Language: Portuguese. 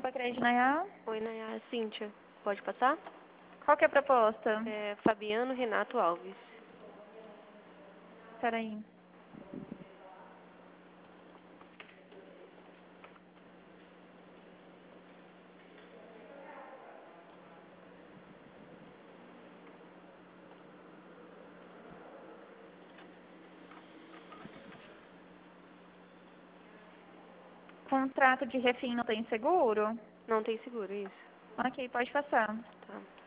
Copa Crédito Nayá. Oi, Nayara, Cíntia. Pode passar? Qual que é a proposta? É Fabiano Renato Alves. Peraí. Contrato de refim não tem seguro? Não tem seguro, isso. Ok, pode passar. Tá.